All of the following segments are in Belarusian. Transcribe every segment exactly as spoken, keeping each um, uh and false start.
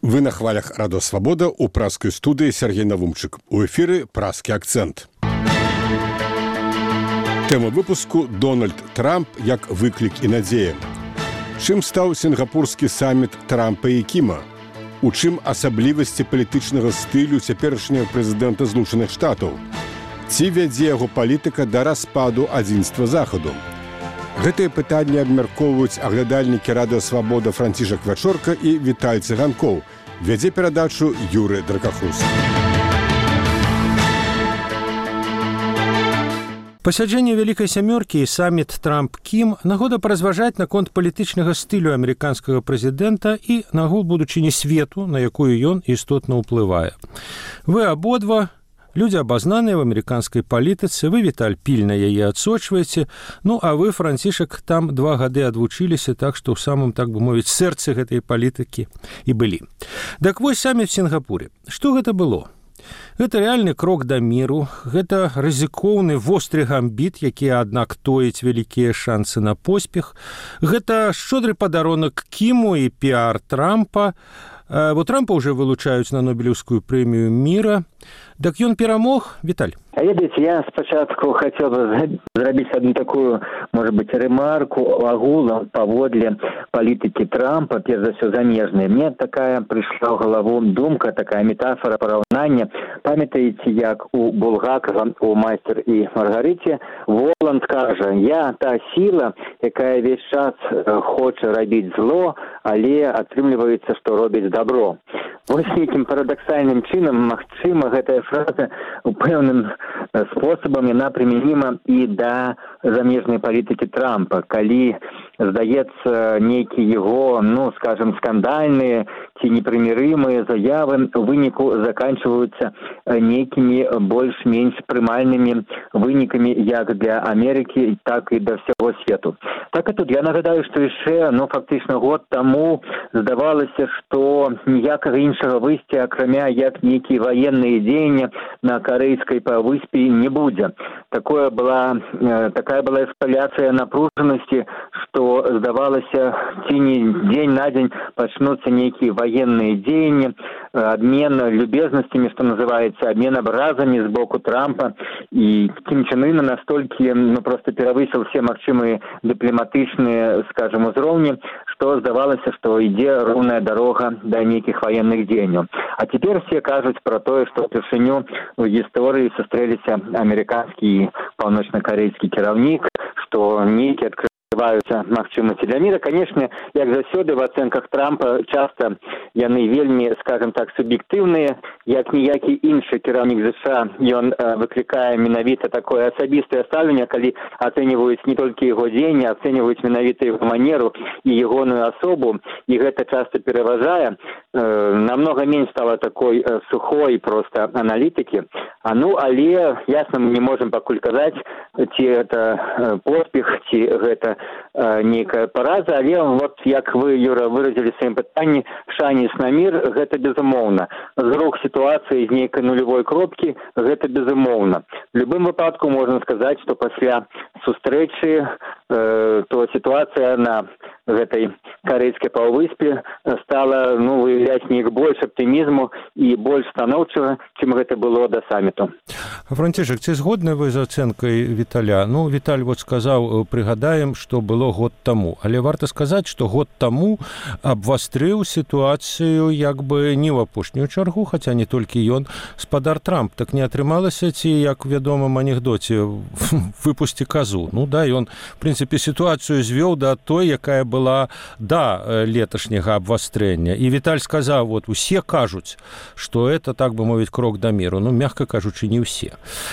Вы на хвалях Радо Свобода у праскай студыі Сергей Навумчык. У эфіры «Праскі акцэнт». Тэма выпуску «Дональд Трамп як выклік і надзея». Чым стаў сінгапурскі саміт Трампа і Кіма? У чым асаблівасці палітычнага стылю цяперашняга прэзідэнта Злучаных Штатаў? Ці вядзе яго палітыка да распаду адзінства Захаду? Гэтыя пытанні абмяркоўваюць аглядальнікі Радыё Свабода Францішак Вячорка і Віталь Цыганкоў. Вядзе перадачу Юры Дракахус. Пасяджэнне Вялікай сямёркі і саміт Трамп-Кім нагода паразважаць наконт палітычнага стылю амерыканскага прэзідэнта і нагул будучыні свету, на якую ён істотна ўплывае. Вы абодва людзі абазнаныя ў амерыканскай палітыцы, вы, Віталь, пільна яе адсочваеце, ну, а вы, Францішак, там два гады адвучыліся, так што ў самым, так бы мовіць, сэрцы гэтай палітыкі і былі. Так вось саміт в Сінгапуры. Што гэта было? Гэта рэальны крок да міру, гэта рызыкоўны востры гамбіт, які, аднак, тоіць вялікія шансы на поспех. Гэта шчодры падарунак Кіму і піар Трампа. Бо Трампа ўжо вылучаюць на Нобелеўскую прэмію міра. Так ён перамог, Віталь? А ведаеце, я спачатку хацеў бы зрабіць одну такую, может быть, ремарку агулам паводле палітыкі Трампа, перш за ўсё замежнай. Мне такая прыйшла ў галаву думка, такая метафора параўнання. Памятаеце, як у Булгакова у «Майстер і Маргарыце» Воланд кажа: «Я та сіла, якая весь час хоча рабіць зло, але атрымліваецца, што робіць добро». Вось нейкім парадаксальным чынам, магчыма, гэтая фраза у пэўным спосабам яна прымяніма і да замежнай палітыкі Трампа, калі, здаецца, нейкі яго, ну, скажем, скандальныя ці непрымірымыя заявы у выніку заканчваюцца нейкімі больш-менш прымальнымі вынікамі як для Амерыкі, так і да ўсяго свету. Так і тут я нагадаю, што яшчэ, ну, фактычна год таму здавалася, што ніякага іншага выйсця, акрамя як нейкія ваенныя дзеянні на карэйскай паўвыспе не будзе. Такое была, такая была эскаляцыя напружанасці, што здавалася, ці не дзень на дзень пачнуцца нейкія ваенныя дзеянні, обмен любезнасцямі, што называецца, обмен абразамі з боку Трампа, і Кім Чен Ын настолькі, ну, просто перавысіў все магчымыя дыпламатычныя, скажем, узроўні, што здавалася, што ідзе роўная дарога да нейкіх ваенных дзеянняў. А цяпер все кажуць пра тое, што ўпершыню ў гісторыі сустрэліся амерыканскі і паўночна-карэйскі кіраўнік, што нейкі адкрываюцца магчымасці для міра. Канешне, як заўсёды в ацэнках Трампа часта яны вельмі, скажем так, суб'ектыўныя, як ніякі іншы кіраўнік ЗША, ён выклікае менавіта такое асабістае стаўленне, калі ацэньваюць не толькі яго дзеянні, ацэньваюць менавіта яго манеру і ягоную асобу, і гэта часта пераважае. Намного менш стала такой сухой просто аналітыкі. А ну, але ясна, мы не можам пакуль казаць, ці гэта поспех, ці гэта нейкая параза, але вот як вы, Юра, выразілі сваім пытанні, шанец на мір, гэта безумоўна. Зрух сітуацыі з нейкай нулявой кропкі, гэта безумоўна. В любым выпадку можна сказаць, што пасля сустрэчы э, то сітуацыя на гэтай карэйскай паўвыспе стала, ну, выяўляць неяк больш аптымізму і больш станоўчага, чым гэта было да саміту. Францішак, ці згодны вы з ацэнкай Віталя? Ну, Віталь вот сказаў, прыгадаем, што было год таму. Але варта сказаць, што год таму абвастрыў сітуацыю як бы не ў апошнюю чаргу, хаця не толькі ён, спадар Трамп. Так не атрымалася, ці, як у вядомым анекдоце, выпусці казу. Ну да, ён, в прынцыпе, сітуацыю звёў да той, якая была да леташняга абвастрэння. І Віталь сказаў, вот, усе кажуць, што это, так бы мовіць, крок да міру. Ну, мягка кажучы, не ўсе.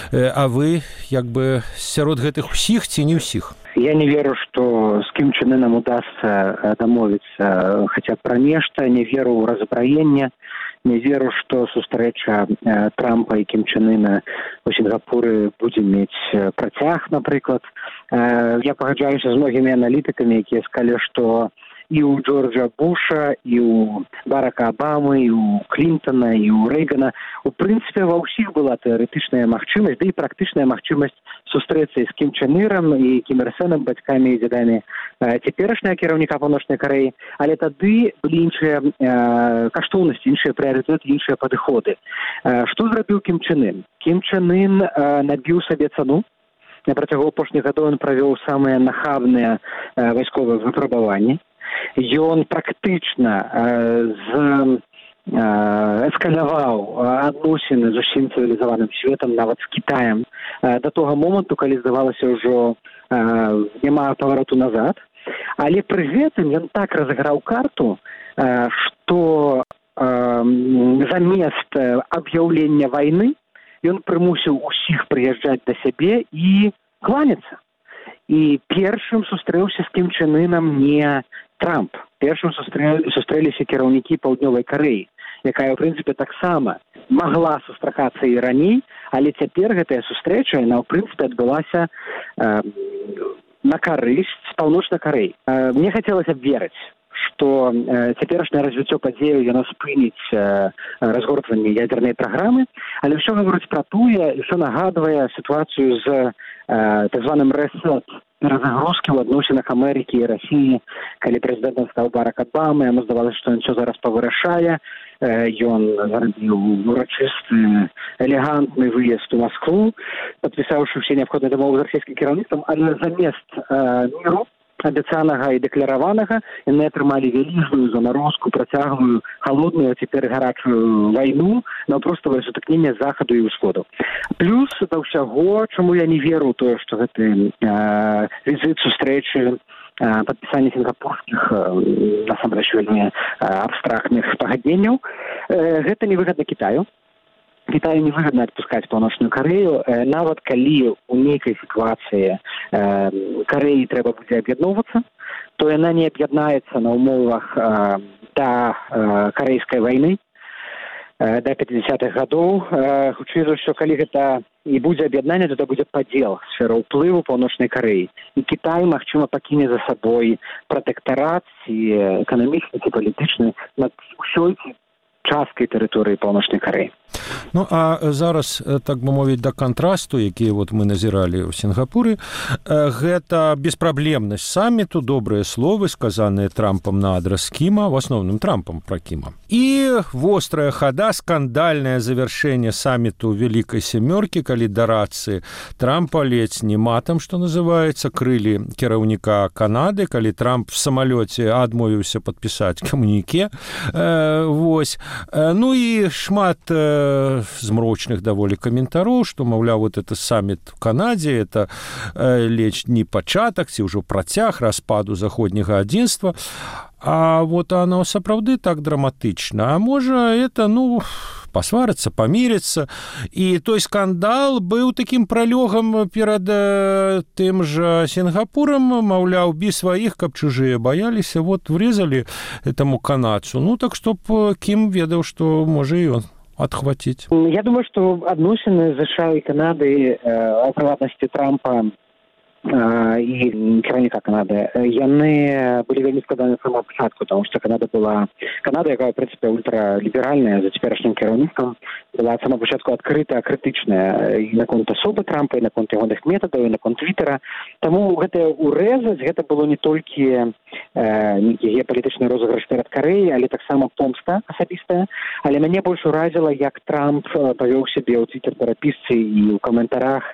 А вы, як бы, сярод гэтых усіх ці не ўсіх? Я не веру, што з Кім Чен Ыном удасца дамовіцца хаця б пра нешта, не веру ў раззбраенне, не веру, што сустрэча Трампа і Кім Чен Ына у Сінгапуры будзе мець працяг, напрыклад. Я пагаджаюся з многімі аналітыкамі, якія сказалі, што і ў Джорджа Буша, і ў Барака Абамы, і ў Клінтона, і ў Рэйгана. У прынцыпе, ва ўсіх была тэарэтычная магчымасць, да і практычная магчымасць сустрэцца з Кім Чен Ірам і Кім Ір Сэнам, бацькамі і дзядамі цяперашняга кіраўніка Паўночнай Карэі, але тады былі іншыя э, каштоўнасці, іншыя прыярытэты, іншыя падыходы. Э, што зрабіў Кім Чен Ын? Кім Чен Ын э, набіў сабе цану. На працягу апошніх гадоў ён правёў самыя нахабныя э, вайсковыя выпрабаванні. Ён практычна э, з э, эскаляваў адносіны з усім цывілізаваным светам, нават з Кітаем, э, да того моманту, калі здавалася ўжо э, няма павароту назад. Але пры гэтым ён так разыграў карту, э, што э, замест аб'яўлення вайны ён прымусіў усіх прыязджаць да сябе і кланяцца. І першым сустрэўся з Кім Чен Ынам не Трамп. Першым сустрэ... сустрэліся кіраўнікі Паўднёвай Карэі, якая, ў прынцыпе, таксама магла сустракацца і раней, але цяпер гэтая сустрэча, яна, ў прынцыпе, адбылася э, на карысць Паўночнай Карэі. Э, мне хацелася б верыць, што э, цяперашняе развіццё падзеяў яно спыніць э, разгортванне ядзернай праграмы, але ўсё гаворыць пра тое, ўсё нагадвае сітуацыю з э, так званым рэсет, перазагрузкі ў адносінах Амерыкі і Расіі, калі прэзідэнтам стаў Барак Абама, яму здавалася, што ён усё зараз павырашае, э, ён зрабіў урачысты элегантны выезд у Маскву, падпісаўшы ўсе неабходныя дамовы з расійскім кіраўніцтвам, але замест э, міру абяцанага і дэклараванага яны атрымалі вялізную замарозку, працяглую, халодную, а цяпер гарачую вайну, наўпроставае сутыкненне захаду і ўсходу. Плюс да ўсяго, чаму я не веру ў тое, што гэты э, візіт сустрэчы, э, падпісанне сінгапурскіх э, насамрэч вельмі э, абстрактных пагадненняў, э, гэта невыгадна Кітаю. Кітаю невыгадна адпускаць Паўночную Карэю, э, нават калі ў нейкай сітуацыі э, Карэі трэба будзе аб'ядноўвацца, то яна не аб'яднаецца на ўмовах э, да э, карэйскай вайны, э, да пяцідзясятых гадоў. Э, хутчэй за ўсё, калі гэта і будзе аб'яднанне, то гэта будзе падзел сфера ўплыву Паўночнай Карэі. І Кітай, магчыма, пакіне за сабой пратэктарат ці эканамічны, ці палітычны над усёй часткай тэрыторыі Паўночнай Карэі. Ну, а зараз, так бы мовіць, да кантрасту, які вот мы назіралі ў Сінгапуры, гэта беспраблемнасць саміту, добрыя словы, сказаныя Трампам на адрас Кіма, в асноўным Трампам пра Кіма. І вострая хада, скандальнае завяршэнне саміту Вялікай Сямёркі, калі да рацыі Трампа ледзь не матам, што называецца, крылі кіраўніка Канады, калі Трамп в самалёце адмовіўся падпісаць камуніке. Э, вось. Ну і шмат змрочных даволі каментароў, што, маўляў, вот это саміт в Канадзе, это э, ледзь не пачатак, ці ўжо працяг распаду заходняга адзінства. А вот оно сапраўды так драматычна. А можа, это, ну, пасварыцца, памірыцца. І той скандал быў такім пралёгам перад э, тым жа Сінгапурам, маўляў, бі сваіх, каб чужыя баяліся, вот врезалі этому канадцу. Ну, так што б Кім ведаў, што можа і ён отхватить. Я думаю, что адносіны США і Канады, а ў прыватнасці Трампа і кіраўніка Канады, яны былі вельмі складаныя з самого пачатку, тому што Канада была Канада, якая, в прынцыпе, ультраліберальная за цяперашнім кіраўніцтвам, была з самого пачатку адкрыта крытычная і наконт асобы Трампа, і наконт ягоных метадаў, і наконт Твіттера. Таму гэтае урэзаць, гэта было не толькі нейкі геапалітычны розыгрыш перад Карэяй, але таксама помста асабістая. Але мяне больш уразіла, як Трамп павёў сябе ў твіттер-перапісцы і ў каментарах,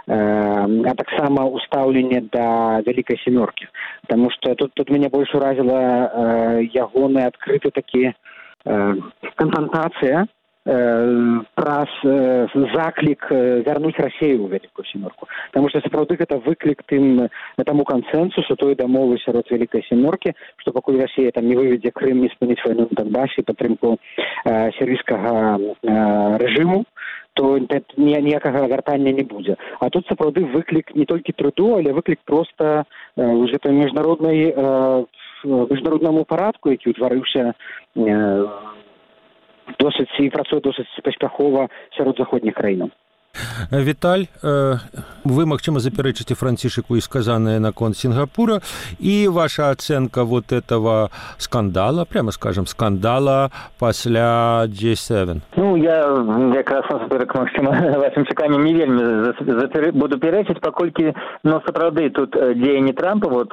а таксама ў стаўленне да Вялікай Сямёркі. Таму што тут, тут мяне больш уразіла ягоны адкрыты такі канфронтацыя праз заклік вярнуць Расею ў Вялікую Сямёрку. Таму што сапраўды гэта выклік тым таму кансэнсусу, той дамовы сярод Вялікай Сямёркі, што пакуль Расія там не выведзе Крым, не спыніць вайну на Донбасе, падтрымку сірыйскага рэжыму, то ніякага вяртання не будзе. А тут сапраўды выклік не толькі Трудо, але выклік проста ўжо той міжнароднай міжнароднаму парадку, які ўтварыўся досыць і працуе досыць паспяхова сярод заходніх краінаў. Віталь, вы, магчыма, запярэчыце Францішаку і сказанае наконт Сінгапура, і ваша ацэнка вот этого скандала, прямо скажем, скандала пасля джей севен. Ну, я якраз насуперак, магчыма, вашым чаканням не вельмі буду пярэчыць, паколькі, ну, сапраўды, тут дзеянні Трампа, вот,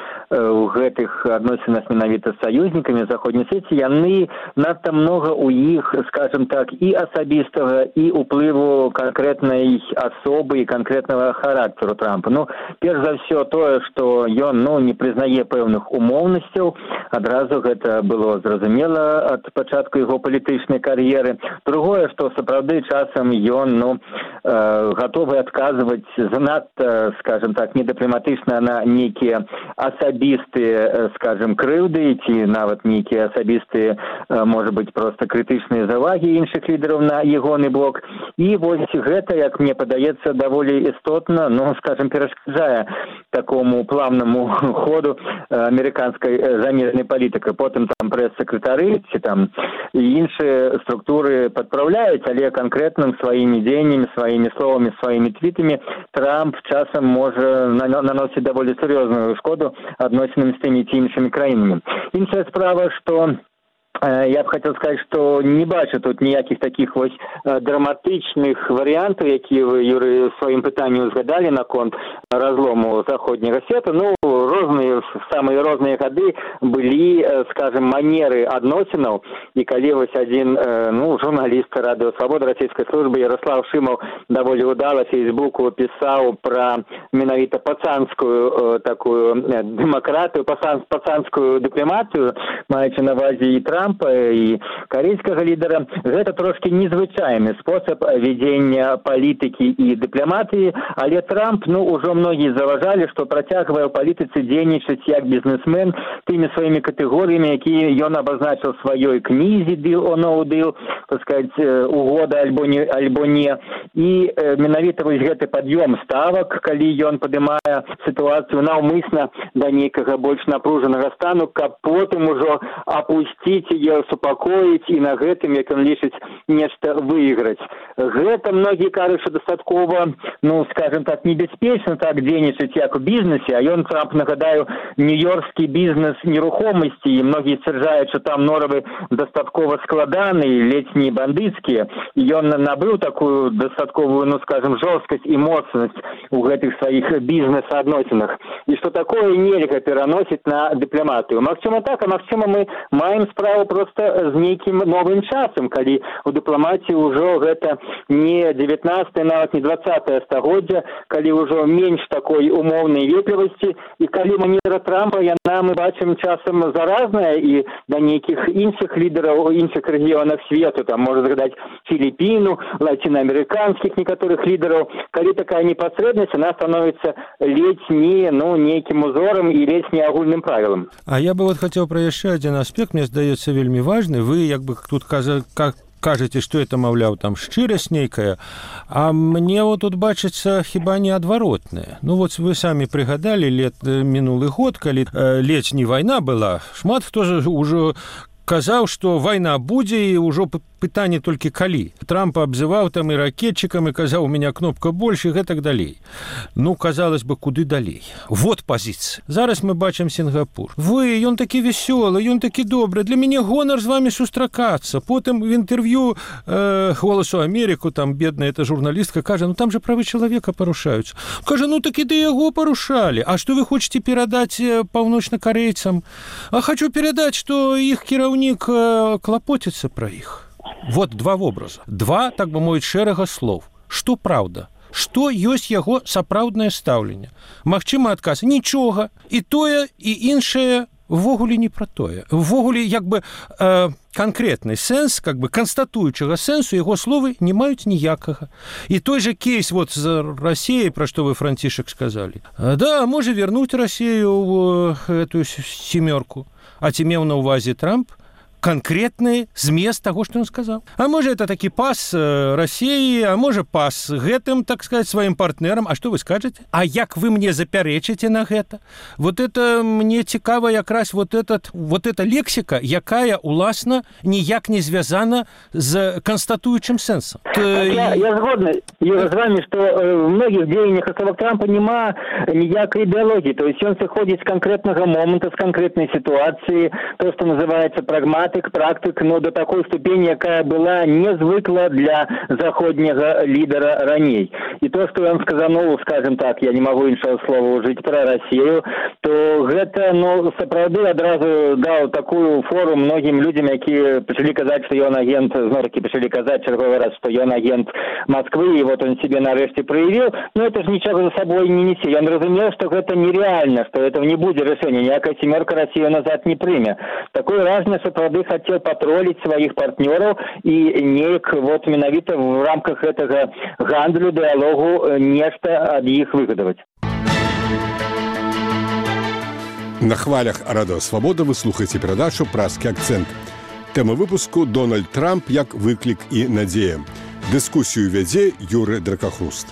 у гэтых адносінах менавіта з саюзнікамі заходняй свеце, яны надта многа у іх, скажем так, і асабістага, і ўплыву канкрэтнай асобы і канкрэтнага характару Трампа. Ну, перш за ўсё тое, што ён, ну, не прызнае пэўных умоўнасцяў, адразу гэта было зразумела ад пачатку яго палітычнай кар'еры. Другое, што сапраўды часам ён, ну, э, гатовы адказваць занадта, скажем так, недыпламатычна на нейкія асабістыя, скажем, крыўды, ці нават нейкія асабістыя, можа быць, проста крытычныя завагі іншых лідараў на ягоны бок. І вось гэта, як мне падаецца, даволі істотна, ну, скажем, перашкаджае такому плавнаму ходу амерыканскай замежнай палітыкі. Потым там прэс-сакратары ці там іншыя структуры падпраўляюць, але канкрэтным сваімі дзеяннямі, сваімі словамі, сваімі твітамі Трамп часам можа наносіць даволі сур'ёзную шкоду адносінам з тымі ці іншымі краінамі. Іншая справа, што я б хотел сказать, что не бачу тут ніякіх таких вось драматычных варыянтаў, якія вы, Юрый, в сваім пытанні узгадалі наконт разлому заходняга света. Ну, розныя, самыя розныя гады былі, скажем, манеры адносінаў, і калі вось адзін, ну, журналіст Радыё Свабода расійскай службы Ярослав Шымаў даволі удала Фейсбуку пісаў пра менавіта пацанскую такую дэмакратыю, пацанскую дыпламатыю, маючы на ўвазе і Трамп, і карейскага лідара, гэта трошкі незвычайны спосаб вядзення палітыкі і дыпламатыі, але Трамп, ну, ужо многія заважалі, што працягвае ў палітыцы дзейнічаць як бізнесмен тымі сваімі катэгорыямі, якія ён абазначыў сваёй кнізе «Deal or no deal», так сказать, угода альбо не, альбо не. І э, менавіта вось гэты пад'ём ставак, калі ён падымае сітуацыю наўмысна да нейкага больш напружанага стану, каб потым ужо апусціць яе супакоіць і на гэтым, як ён лічыць, нешта выйграць. Гэта многія кажуць, што дастаткова, ну, скажем так, небяспечна так дзейнічаць, як у бізнесе, а ён, Трамп, нагадаю, нью-йоркскі бізнес нерухомасці, і многія сцвярджаюць, што там норавы дастаткова складаныя, ледзь не бандыцкія, і ён набыў такую дастатковую, ну, скажем, жорсткасць і моцнасць у гэтых сваіх бізнес-адносінах, і што такое нельга пераносіць на дыпламатыю. Магчыма так, а магчыма мы маем справу просто з нейкім новым часам, калі у дыпламатіі ўжо гэта не дзевятнаццатае, нават не дваццатае стагоддзя, калі ўжо менш такой умоўнай ветлівасці, і калі манера Трампа, яна, мы бачым, часам заразная і да нейкіх іншых лідараў у іншых рэгіёнах свету, там можа згадаць Філіпіну, лацінаамерыканскіх некаторых лідараў, калі такая непасрэднасць, она становіцца ледзь не, ну, нейкім узорам і ледзь не агульным правілам. А я бы вот хотел про яшчэ адзін аспект, мне здаецца вельмі важны. Вы як бы тут каза, как кажаце, што это, маўляў, там шчырасць нейкая, а мне вот тут бачыцца хіба не адваротнае. Ну вот вы самі прыгадалі лет мінулы год, калі э, ледзь не вайна была, шмат хто ж ужо казаў, што вайна будзе, і ўжо пытанне толькі калі. Трамп абзываў там і ракетчыкам, і казаў, у меня кнопка больш, і гэтак далей. Ну, казалось бы, куды далей? Вот пазіцыя. Зараз мы бачым Сінгапур. Вы, ён такі весёлы, ён такі добры, для мяне гонар з вами сустракацца. Потым в інтэрв'ю э, «Голосу Америку», там бедная эта журналістка кажа, ну там же правы чалавека парушаюцца. Кажа, ну так і да яго парушалі. А што вы хочаце перадаць паўночнакарэйцам? А хочу перадаць, што іх кіраўнік э, клапоціцца пра іх. Вот два вобраза. Два, так бы мовіць, шэрага слоў. Што праўда? Што ёсць яго сапраўднае стаўленне? Магчыма, адказ нічога. І тое, і іншае ввогуле не пра тое. Ввогуле, як бы, э, канкрэтны сэнс, как бы, канстатуючага сэнсу, яго словы не маюць ніякага. І той же кейс вот з Расіяй, пра што вы, Францішак, сказалі. Да, можа вернуць Расію ў гэтую сімёрку. А ці меў на ўвазе Трамп? канкрэтны змест таго, што ён сказаў. А можа, это такі пас Расіі, а можа, пас гэтым, так сказать, сваім партнерам. А што вы скажаце? А як вы мне запярэчыце на гэта? Вот это мне цікава якраз вот, этот, вот эта лексіка, якая, уласна, ніяк не звязана з канстатуючым сэнсам. Я, я згодна Юра, з вами, што в многіх дзеяннях асобак Трампа няма ніякай ідэалогіі. То есть ён сыходзіць з канкрэтнага момента, з канкрэтнай сітуацыі, то, што называецца прагматык, практык, но до такой ступені, якая была незвыкла для заходняга лідара раней. І то, што ён сказануў, скажем так, я не магу іншага слова ўжыць пра Расію, то гэта, ну, сапраўды адразу даў такую фору многім людзям, якія пачалі казаць, што ён агент, зноў-такі пачалі казаць чарговы раз, што ён агент Москвы, і вот он себе нарэшце проявил, но это же ничего за собой не несе. Я разумел, что это нереально, что этого не будет решения, никакая семерка Россию назад не примет. Такое разное, что правда хотел потроллить своих партнеров и нейк вот менавіта в рамках этого гандлю, диалогу нечто от их выгодовать. На хвалях Радио Свобода вы слухаете передачу «Празкі акцент». Тема выпуску «Дональд Трамп як выклік і надзея». Дыскусію вядзе Юры Дракахруст.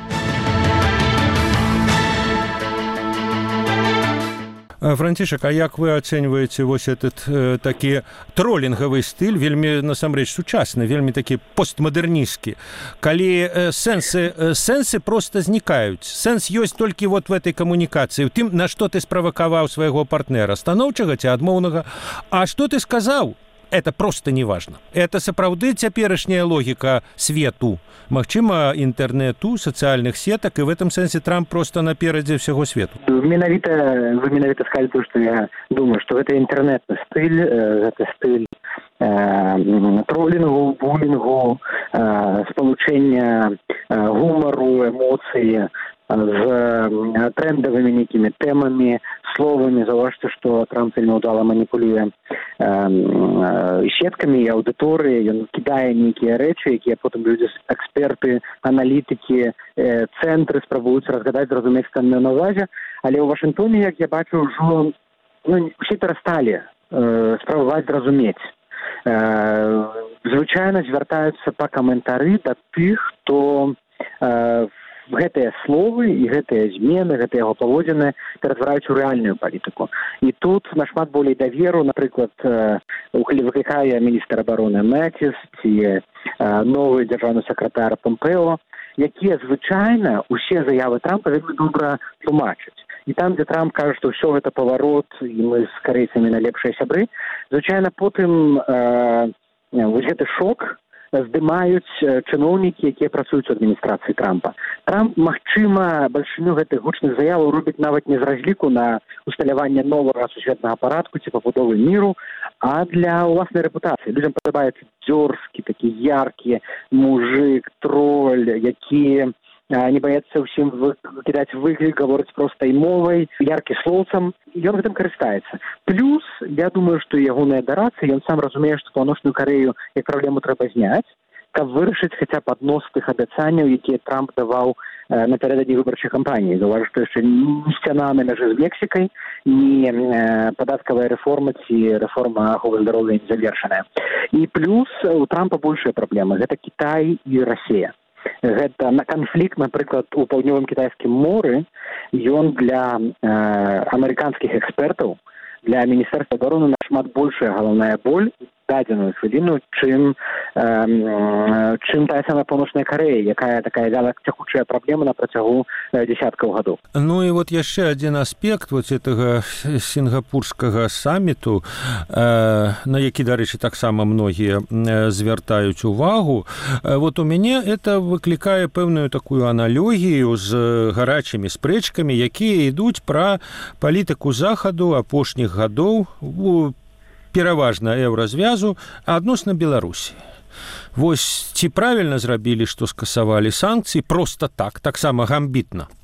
Францішак, а як вы ацэньваеце вось этот э, такі тролінгавы стыль, вельмі насамрэч сучасны, вельмі такі постмадэрнісцкі, калі э, сэнсы, э, сэнсы проста знікаюць. Сэнс ёсць толькі вот в этой камунікацыі, тым, на што ты справакаваў свайго партнера, станоўчага ці адмоўнага, а што ты сказаў? Это просто не важно. Это сапраўды цяперашняя логіка свету. Магчыма, інтэрнету, сацыяльных сетак, і в этом сэнсе Трамп просто наперадзе ўсяго свету. Менавіта, вы менавіта сказали то, што я думаю, што гэта інтэрнетны стыль, гэта стыль э, тролінгу, булінгу, э, спалучэння э, гумару, эмоцыі з трендавымі нейкімі тэмамі, словамі. Заўважце, што Трамп вельмі ўдала маніпулюе сеткамі і аўдыторыі, ён кідае нейкія рэчы, якія потым людзі, эксперты, аналітыкі, цэнтры спрабуюць разгадаць, зразумець, што на ўвазе. Але ў Вашынгтоне, як я бачу, ўжо ну, усе перасталі э, спрабаваць зразумець. Э, звычайна звяртаюцца па каментары да тых, хто э, гэтыя словы і гэтыя змены, гэтыя яго паводзіны ператвараюць у рэальную палітыку. І тут нашмат болей даверу, напрыклад, выклікае міністр абароны Мэтіс ці новы дзяржаўны сакратар Помпео, якія звычайна усе заявы Трампа вельмі добра тлумачаць. І там, дзе Трамп кажа, што ўсё гэта паварот, і мы з карейцамі найлепшыя сябры, звычайна потым э, вось гэты шок здымаюць чыноўнікі, якія працуюць у адміністрацыі Трампа. Трамп, магчыма, бальшыню гэтых гучных заяваў робіць нават не з разліку на усталяванне новага сусветнага парадку ці пабудовы міру, а для ўласнай рэпутацыі. Людзям падабаецца дзёрзкі, такі яркі мужык, троль, які не баяцца ўсім кідаць выклік, гаворыць простай мовай, яркі слоўцам, і ён гэтым карыстаецца. Плюс, я думаю, што ягоная адарацыя, ён сам разумее, што Паўночную Карею як праблему трэба зняць, каб вырашыць хаця б адно з тых абяцанняў, якія Трамп даваў э, напярэдадні выбарчай кампаніі. Заўважу, што яшчэ ні сцяна на мяжы з Мексікай, ні э, падаткавая рэформа ці рэформа аховы здароўя не завершаная. І плюс у Трампа большая праблема. Гэта Кітай і Расія. Гэта на канфлікт, напрыклад, у паўднёвым кітайскім моры, ён для э, амерыканскіх экспертаў, для міністэрства абароны нашмат большая галаўная боль дадзеную хвіліну, чым, э, чым тая самая Паўночная Карея, якая такая вялацягучая праблема на працягу э, дзесяткаў гадоў. Ну і вот яшчэ адзін аспект вот гэтага сінгапурскага саміту, э, на які, дарэчы, таксама многія э, звяртаюць увагу. Э, вот у мяне это выклікае пэўную такую аналогію з гарачымі спрэчкамі, якія ідуць пра палітыку захаду апошніх гадоў, пераважна еўразвязу, а адносна Беларусі. Вось ці правільна зрабілі, што скасавалі санкцыі проста так, таксама гамбітна?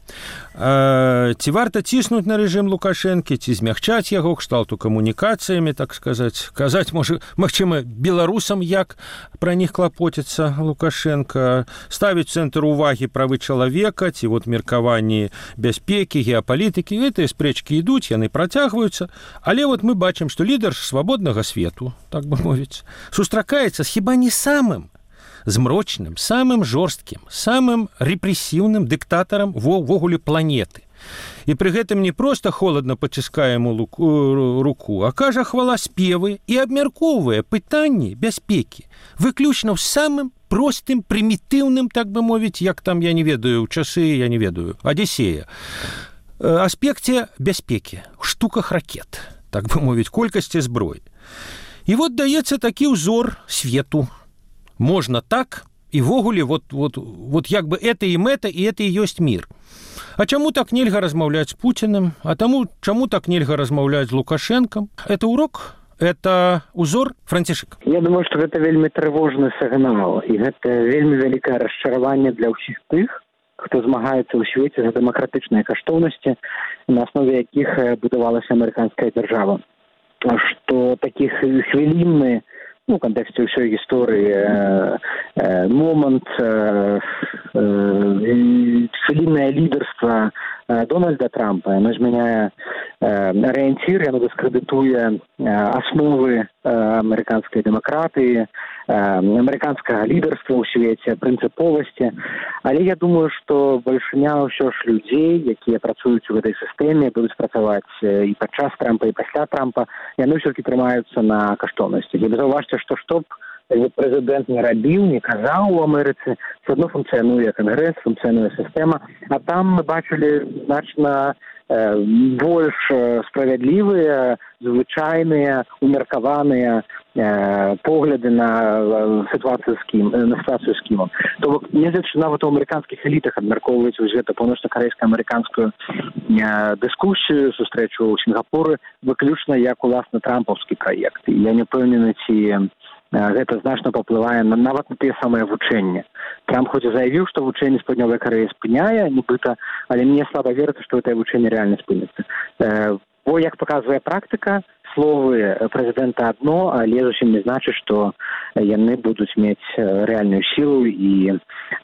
ці варта ціснуць на рэжым Лукашэнкі, ці змягчаць яго кшталту камунікацыямі, так сказаць, казаць, можа, магчыма, беларусам, як пра них клапоціцца Лукашенко, ставіць цэнтр увагі правы чалавека, ці вот меркаванні бяспекі, геапалітыкі. Гэтыя спрэчкі ідуць, яны працягваюцца, але вот мы бачым, што лідар свабоднага свету, так бы мовіць, сустракаецца з хіба не самым змрочным, самым жорсткім, самым рэпрэсіўным дыктатарам ввогуле планеты. І пры гэтым не проста холадна паціскае яму руку, а кажа хваласпевы і абмяркоўвае пытанні бяспекі, выключна ў самым простым, прымітыўным, так бы мовіць, як там, я не ведаю, ў часы, я не ведаю, Адзісея, аспекце бяспекі, ў штуках ракет, так бы мовіць, колькасці зброі. І вот даецца такі ўзор свету. Можно так, і ввогуле, вот, вот, вот як бы это і мэта, і это і ёсць мір. А чаму так нельга размаўляць з Пуціным? А таму, чаму так нельга размаўляць з Лукашэнкам? Это урок? Это узор? Францішак? Я думаю, што гэта вельмі трывожны сігнал, і гэта вельмі вялікае расчараванне для ўсіх тых, хто змагаецца ў свеце за дэмакратычныя каштоўнасці, на аснове якіх будавалася амерыканская дзяржава. Што такіх хвілінны, ну, в контексте всей истории э, э, момент, э, э, целинное лидерство э, Дональда Трампа, оно изменяя э, ориентир, оно дискредитуя э, основы э, американской демократии, э, американского лидерства у свете, принциповости. Але я думаю, что большиня ўсё ж людей, якія працуюць у этой системе, будут працаваць и подчас Трампа, и после Трампа, и они все-таки трымаются на каштоўнасці. Я заўважце, што што б прэзідэнт не рабіў, не казаў у Амерыцы, все одно функцыянуе кангрэс, функцыянуе сістэма, а там мы бачылі значна э, больш справядлівыя, звычайныя, умеркаваныя э, погляды на ситуацию с Ким, на ситуацию с Кимом. То бок, нягледзячы нават у амерыканскіх элітах абмяркоўваюць гэта паўночна-карэйска-амерыканскую э, дыскусію, сустрэчу ў Сінгапуры, выключна як уласна трампаўскі праект. І я не ўпэўнены, ці гэта значна паўплывае на нават на тыя самыя вучэнні. Трамп хоць і заявіў, што вучэнне з Паўднёвай Карэі спыняе, нібыта, але мне слаба верыцца, што гэтае вучэнне рэальна спыніцца. Э, бо, як паказвае практыка, словы прэзідэнта адно, але зусім не значыць, што яны будуць мець рэальную сілу і э,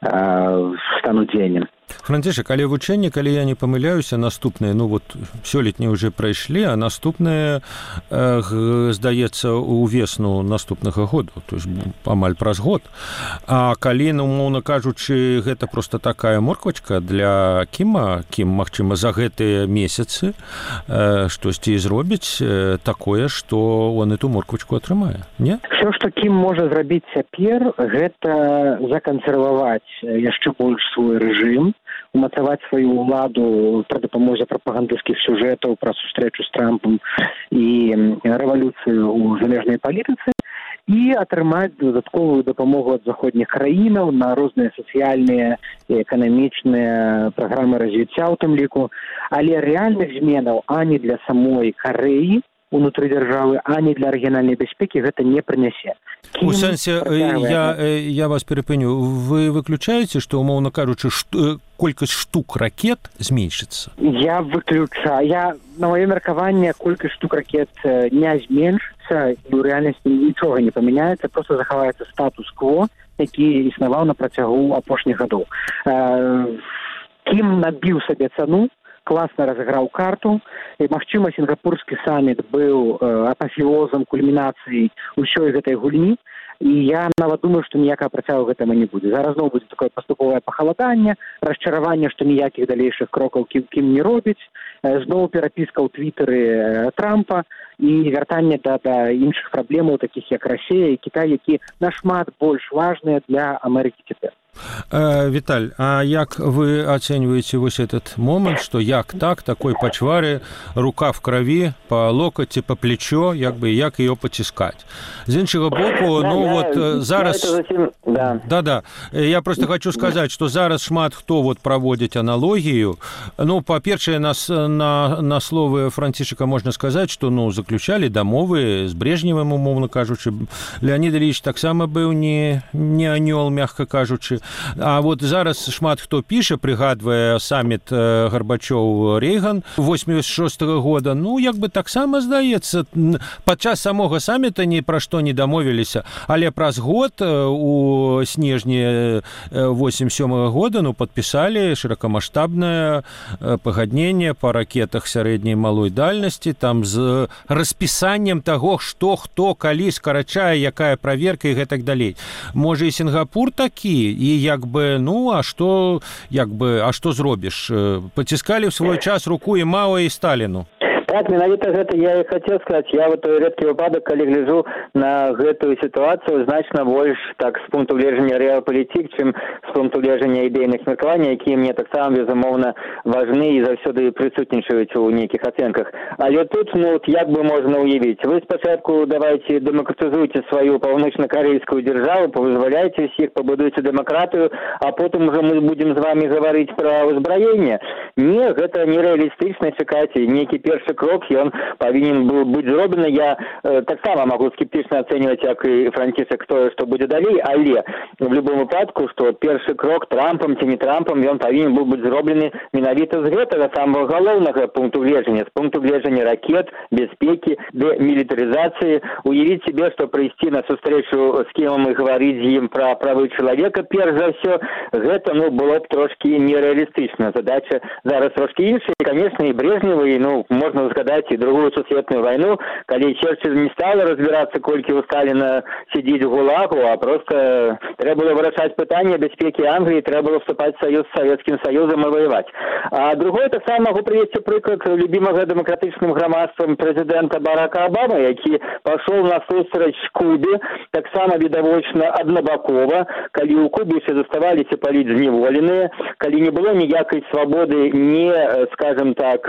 стануць дзеяннем. Францішак, але вучэнні, калі я не памыляюся, наступныя, ну вот сёлетні ўжо прайшлі, а наступныя, э, здаецца, у весну наступнага году, то есть амаль праз год. А калі, ну, умоўна кажучы, гэта проста такая морквачка для Кіма, Кім, магчыма, за гэтыя месяцы э, штосьці зробіць э, такое, што он эту морквачку атрымае, не? Всё, што Кім можа зрабіць цяпер, гэта закансерваваць яшчэ больш свой рэжым, умацаваць сваю ўладу пры дапамозе прапагандысцкіх сюжэтаў пра сустрэчу з Трампам і рэвалюцыю ў замежнай палітыцы і атрымаць дадатковую дапамогу ад заходніх краінаў на розныя сацыяльныя і эканамічныя праграмы развіцця ў тым ліку, але рэальных зменаў ані для самой Карэі унутры дзяржавы, ані для рэгіянальнай бяспекі гэта не прынясе. У сэнсе, я, я вас перапыню, вы выключаеце, што, умоўна кажучы, што, колькасць штук ракет зменшыцца? Я выключаю. Я, на маё меркаванне, колькасць штук ракет не зменшыцца, і ў рэальнасці нічога не памяняецца, проста захаваецца статус-кво, які існаваў на працягу апошніх гадоў. Кім набіў сабе цану, класна разыграў карту, і, магчыма, сінгапурскі саміт быў э, апафеозам, кульмінацыяй усёй гэтай гульні, і я нават думаю, што ніякага працягу гэтаму не будзе. Зараз зноў будзе такое паступовае пахаладанне, расчараванне, што ніякіх далейшых крокаў Кім, Кім не робіць, э, зноў перапіска ў твітары э, Трампа і вяртанне да, да іншых праблемаў, такіх як Расія і Кітай, які нашмат больш важныя для Амерыкі цяпер. Віталь, а як вы ацэньваеце вось этот момант, што як так, такой пачвары, рука в краві, па локаць ці па плечо, як бы, як её паціскаць? З іншага боку, ну да, вот да, зараз... Зачем... Да. да, да. Я просто хочу сказаць, што зараз шмат хто вот праводзіць аналогію. Ну, па-першае, на, на, на словы Францішака можна сказаць, што, ну, заключалі дамовы з Брежневым, умоўна кажучы. Леонид Ильич таксама быў не, не анёл, мягка кажучы. А вот зараз шмат хто піша, прыгадвае саміт Гарбачоў-Рейган восемьдесят шостого года. Ну, як бы таксама здаецца, падчас самога саміта ні пра што не дамовіліся, але праз год у снежні восемьдесят сёмого года ну, падпісалі шырокамаштабнае пагадненне па ракетах сярэдняй і малой дальнасці, там з распісаннем таго, што, хто, калі скарачае, якая праверка і гэтак далей. Можа, і Сінгапур такі, і як бы, ну, а што, як бы, а што зробіш? Паціскалі ў свой час руку і Мао, і Сталіну. Так, менавіта гэта я і хацеў сказаць. Я вот той рэдкі выпадак, калі гляжу на гэтую сітуацыю, значна больш так з пункту гледжання рэалпалітык, чым з пункту гледжання ідэйных меркаванняў, якія мне таксама безумоўна важны і заўсёды прысутнічаюць у нейкіх ацэнках. Але тут, ну, як бы можна уявіць, вы спачатку давайте дэмакратызуйце сваю паўночна-карейскую дзяржаву, павызваляйце ўсіх, пабудуйце дэмакратыю, а потым ужо мы будзем з вамі гаварыць пра ўзбраенне. Не, гэта нерэалістычна, чакайце, нейкі першы крок, ён павінен быў быць зроблены. Я э, таксама магу скептычна ацэньваць, як і Францішак, тое, што будзе далей, але в любом выпадку, што першы крок Трампам ці не Трампам, ён павінен быў быць зроблены менавіта з гэтага самага галоўнага пункту гледжання, з пункту гледжання ракет, бяспекі, дэмілітарызацыі. Уявіць себе, што прыйсці на сустрэчу з кімам і гаварыць з ім пра правы чалавека, перш за ўсё, гэта, ну, было б трошкі нерэалістычна. Задача зараз трошкі іншая, і, канешне, і Брежневы, ну, можна згадаць і другую сусветную вайну, калі Черчилль не стала разбирацца, колькі у Сталіна сидіць у ГУЛАГу, а просто трэба было вырашаць пытанне бяспекі Англіі, трэба было вступаць в союз з Савецкім Саюзам і воеваць. А другое, таксама магу прывесці прыклад любімага дэмакратычным грамадствам прэзідэнта Барака Обамы, які пашоў на сустрэч Кубе, таксама відавочна аднабакова, калі ў Кубе ўсе заставаліся паліць зневоленыя, калі не было ніякай свабоды, не, скажем так,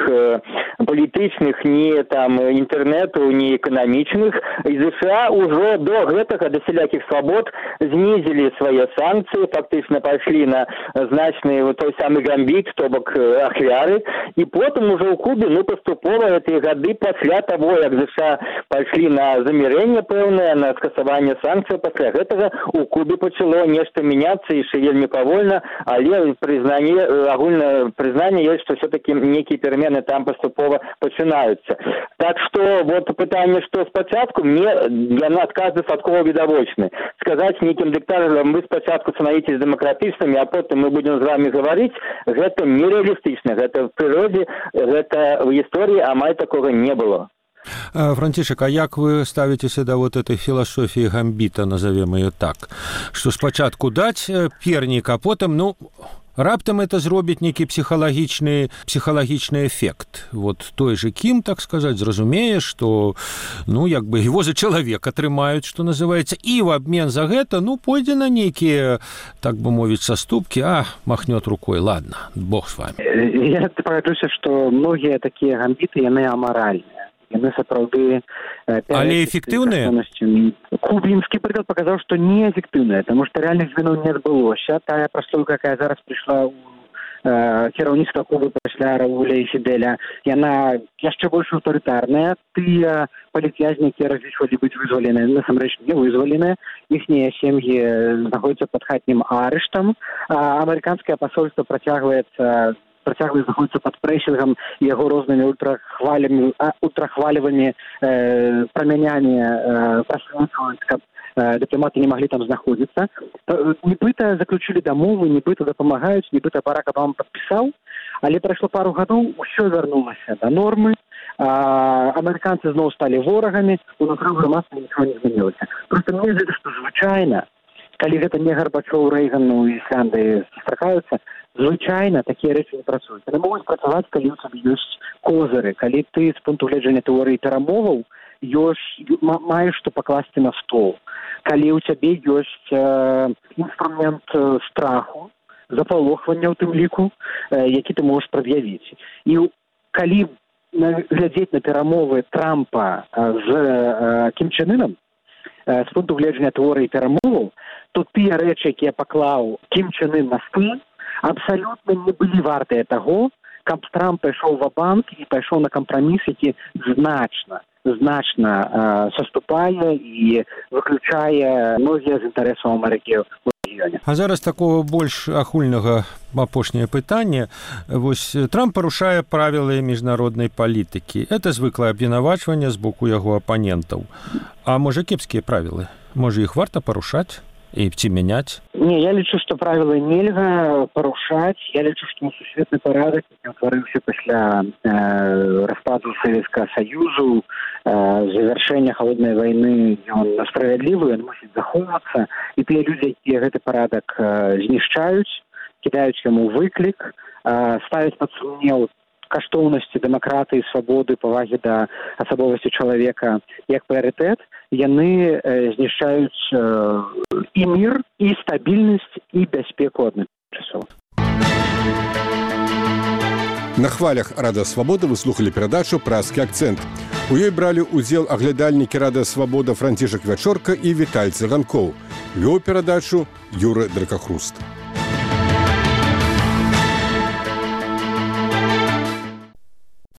палітычных, ні там інтэрнету, ні эканамічных, і ЗША ўжо до гэтага, да сялякіх свабод знізілі свае санкцыі, фактычна пайшлі на значны той самы гамбіт, то бок ахвяры, і потым ужо ў Кубе, ну, паступова гэтыя гады пасля таго, як ЗША пайшлі на замірэнне пэўнае, на скасаванне санкцый, пасля гэтага у Кубе пачало нешта мяняцца, яшчэ вельмі павольна, але прызнанне, агульнае прызнанне ёсць, што все-таки нейкія перамены там паступова пачынаюцца. Так што вот пытанне, што спачатку, мне яна адказ дастаткова відавочны. Сказаць нейкім дыктатарам, вы спачатку становіцесь дэмакратычнымі, а потым мы будзем з вами гаварыць, гэта нерэалістычна. Гэта в прыродзе, гэта в гісторыі амаль такога не было. Францішак, а як вы ставіцеся да вот этой філасофіі гамбіта, назовем ее так, што спачатку даць пернік, а потым, ну, раптам это зробіць нейкі псіхалагічны псіхалагічны эфект. Вот той же Кім, так сказаць, зразумее, што, ну, як бы его за чалавек атрымаюць, што называецца, і в абмен за гэта, ну, пойдзе на нейкія, так бы мовіць, саступкі, а, махнёт рукой, ладно, Бог с вами. Я пагаджуся, што многія такія гамбіты, яны амаральныя. Яны сапраўды... Але эфектыўныя? Кубінскі прыклад паказаў, што неэфектыўныя, таму што рэальных зменаў не адбылося. Тая праслойка, якая зараз прыйшла ў э, кіраўніцтва Кубы пасля Раўля і Фідэля, яна яшчэ больш аўтарытарная. Тыя палітвязні, якія разлічвалі быць вызваленыя, насамрэч не вызваленыя. Іхнія сем'і знаходзяцца пад хатнім арыштам. А амерыканскае пасольства працягваецца працягвае знаходзіцца пад прэсінгам яго рознымі ультрахвалямі, ультрахваліванні, э, прамянямі э, прасвецтваюць, каб э, дыпламаты не маглі там знаходзіцца. Нібыта заключылі дамовы, нібыта дапамагаюць, нібыта Барак Обама падпісаў, але прайшло пару гадоў, усё вярнулася да нормы, а амерыканцы зноў сталі ворагамі, унутры грамадства нічого не змянілася. Проста мне здаецца, што звычайна, калі гэта не Гарбачоў, Рэйган, ну, і Ісляндыя сустракаюцца, звычайна такія рэчы не працуюць. Яны могуць працаваць, калі ў цябе ёсць козыры, калі ты з пункту гледжання тэорыі перамоваў ёсць, маеш што пакласці на стол, калі ў цябе ёсць э, інструмент э, страху, запалохвання ў тым ліку, э, які ты можаш прад'явіць. І калі глядзець на перамовы Трампа з э, Кім Чен Ыном, э, з пункту гледжання тэорыі перамоваў, то тыя рэчы, якія паклаў Кім Чен Ын на стол, абсалютна не былі вартыя таго, каб Трамп пайшоў ва-банк і пайшоў на кампраміс, які значна, значна э, саступае і выключае многія з інтарэсаў Амерыкі ў рэгіёне. А зараз такого больш агульнага апошняе пытанне. Вось Трамп парушае правілы міжнароднай палітыкі. Это звыклае абвінавачванне з боку яго апанентаў. А можа кепскія правілы? Можа іх варта парушаць? І ці мяняць? Не, я лічу, што правілы нельга парушаць. Я лічу, што сусветны парадак, які ўтварыўся пасля э, распаду Савецкага Саюзу, э, завяршэння халоднай вайны, ён справядлівы, ён мусіць захоўвацца. І тыя людзі, якія гэты парадак э, знішчаюць, кідаюць яму выклік, э, ставяць пад сумнеў каштоўнасці дэмакратыі, свабоды, павагі да асабовасці чалавека як прыярытэт, яны э, знішчаюць э, і мір, і стабільнасць, і бяспеку адначасова. На хвалях Радыё Свабода вы слухалі перадачу «Празкі акцэнт». У ёй бралі ўдзел аглядальнікі Радыё Свабода Францішак Вячорка і Віталь Цыганкоў. Вёў перадачу Юры Дракахруст.